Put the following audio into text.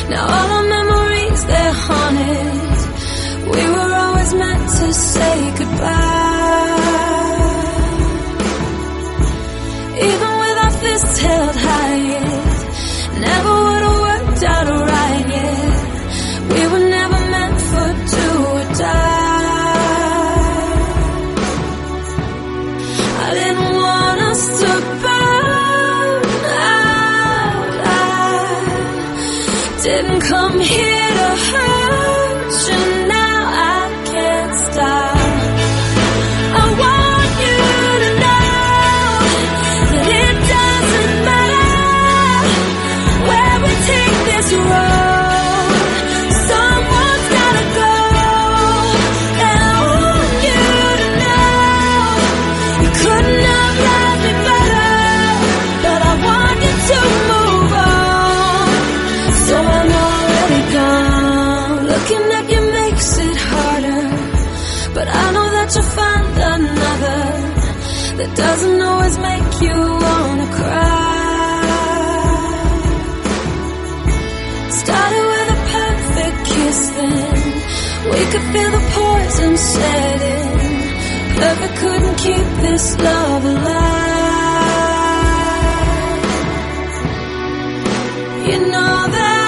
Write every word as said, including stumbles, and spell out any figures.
Now all our memories, they're haunted. We were always meant to say goodbye. Even with our fists held high, yeah, never would have worked out right, yeah. We were never meant for do or die. I didn't want us to burn out. I didn't come here to hurt you. Now I can't stop. I want you to know that it doesn't matter where we take this road. Someone's gotta go. And I want you to know you couldn't have loved me better, but I want you to move on. So I'm already gone. Looking at you makes it harder, but I know that you'll find another that doesn't always make you wanna cry. Started with a perfect kiss, then we could feel the poison set in. Perfect couldn't keep this love alive. You know that